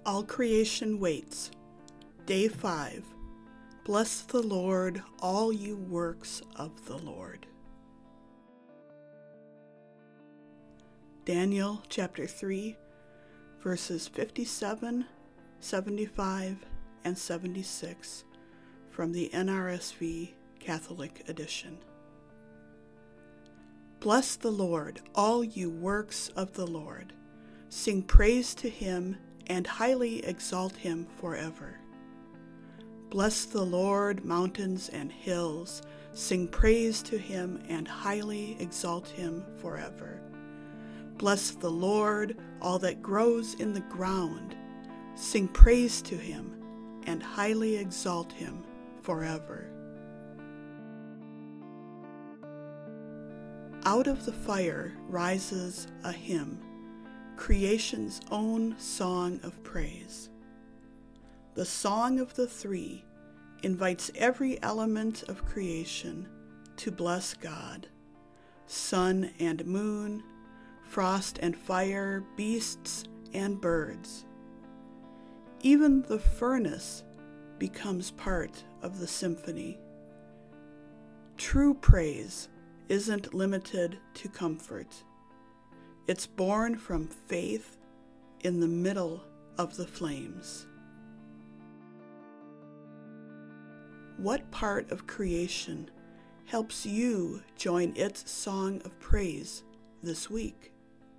All creation waits. Day 5. Bless the Lord, all you works of the Lord. Daniel chapter 3, verses 57, 75, and 76 from the NRSV Catholic Edition. Bless the Lord, all you works of the Lord. Sing praise to him and highly exalt him forever. Bless the Lord, mountains and hills. Sing praise to him and highly exalt him forever. Bless the Lord, all that grows in the ground. Sing praise to him and highly exalt him forever. Out of the fire rises a hymn, creation's own song of praise. The Song of the Three invites every element of creation to bless God: sun and moon, frost and fire, beasts and birds. Even the furnace becomes part of the symphony. True praise isn't limited to comfort. It's born from faith in the middle of the flames. What part of creation helps you join its song of praise this week?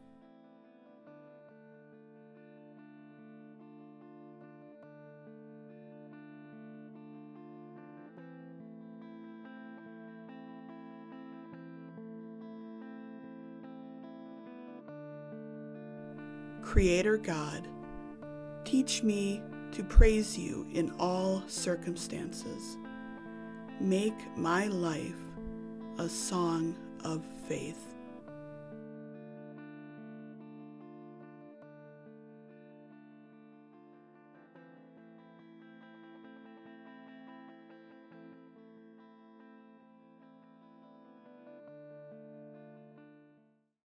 Creator God, teach me to praise you in all circumstances. Make my life a song of faith.